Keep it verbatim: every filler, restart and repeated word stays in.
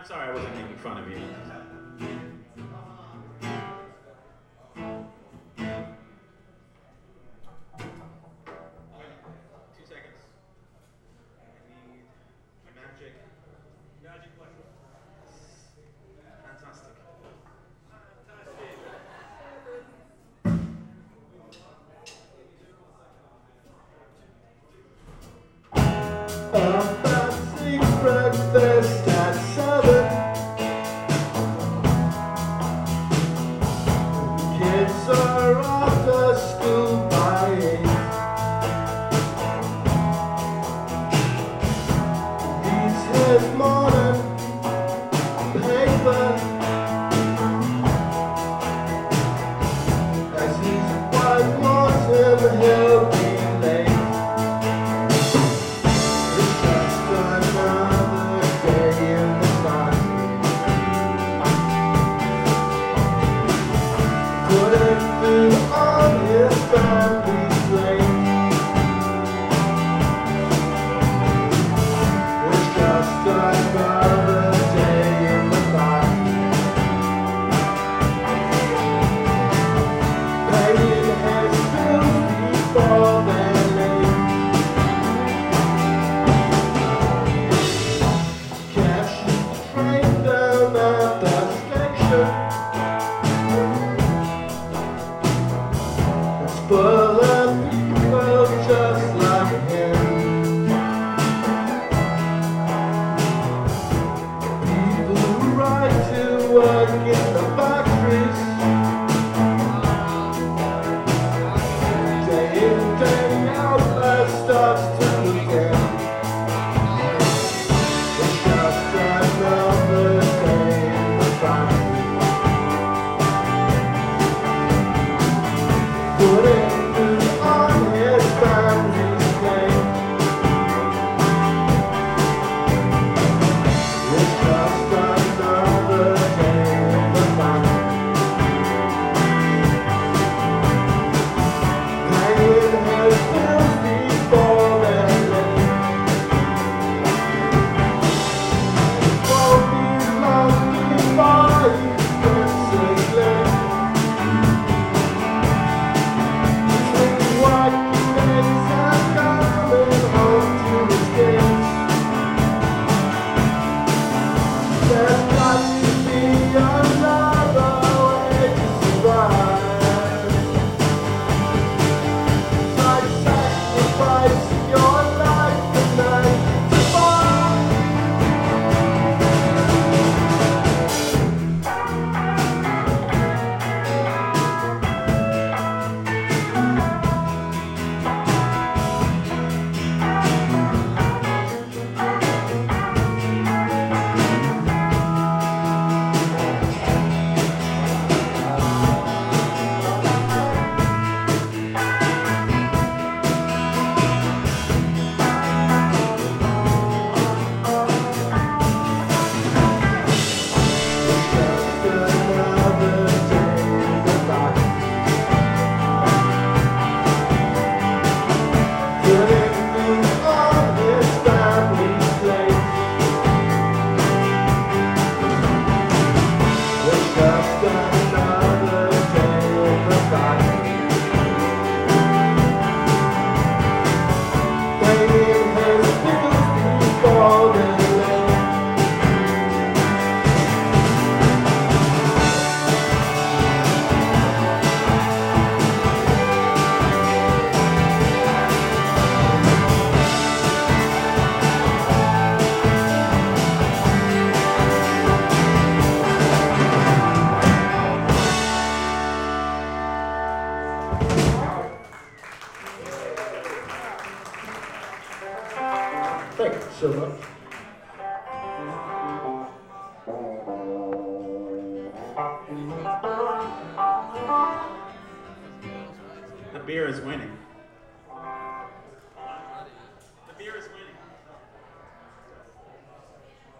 I'm sorry I wasn't making fun of you. Two seconds. I need magic. Magic button. Fantastic. A fancy breakfast at seven. Kids are off to school by eight. He's his morning paper as his wife wants him, he'll be late. On his family plate, it's just another day in the life. Paying his bills before they're late. Catching the train down at the station. Full of people just like him. People who ride to work in the factories, day in, day out, life starts to begin. It's just another day in the factory. Put it on his family's plate. It's just another day in the factory. Paying his bills before they're late. It won't be long before he gets his late. Thank you so much. The beer is winning.